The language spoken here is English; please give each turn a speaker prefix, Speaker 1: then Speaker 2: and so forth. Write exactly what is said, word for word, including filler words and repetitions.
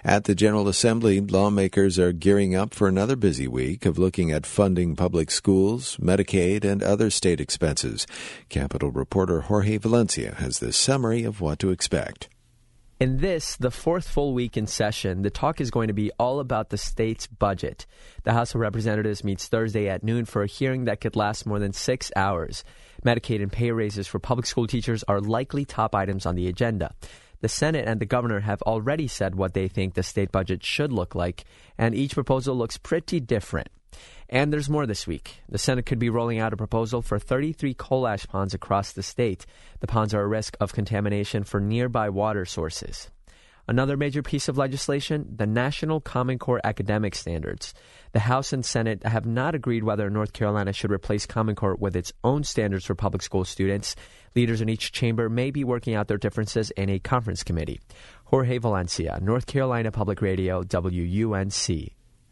Speaker 1: At the General Assembly, lawmakers are gearing up for another busy week of looking at funding public schools, Medicaid, and other state expenses. Capitol reporter Jorge Valencia has this summary of what to expect.
Speaker 2: In this, the fourth full week in session, the talk is going to be all about the state's budget. The House of Representatives meets Thursday at noon for a hearing that could last more than six hours. Medicaid and pay raises for public school teachers are likely top items on the agenda. The Senate and the governor have already said what they think the state budget should look like, and each proposal looks pretty different. And there's more this week. The Senate could be rolling out a proposal for thirty-three coal ash ponds across the state. The ponds are a risk of contamination for nearby water sources. Another major piece of legislation, the National Common Core Academic Standards. The House and Senate have not agreed whether North Carolina should replace Common Core with its own standards for public school students. Leaders in each chamber may be working out their differences in a conference committee. Jorge Valencia, North Carolina Public Radio, W U N C.